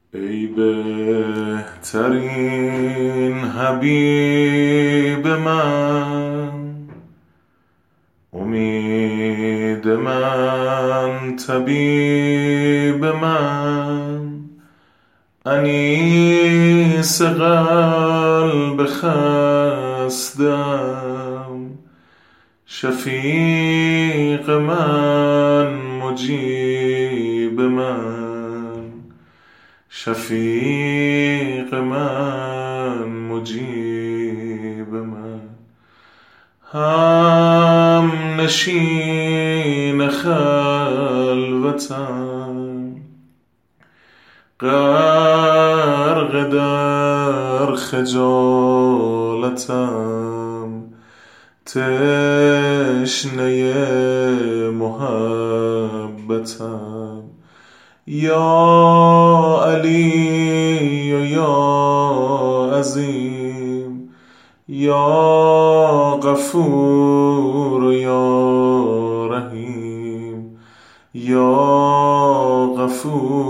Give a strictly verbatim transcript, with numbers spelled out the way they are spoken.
ای بهترین حبیب من، امید من، طبیب من، انیس قلب خستم، شفیق من، مجیب من، شفیق من، مجیب من، هم نشین خلوتم، غرق در خجالتم، تشنه محبتم، یا علی و یا عظیم، یا غفور و یا رحیم، یا غفور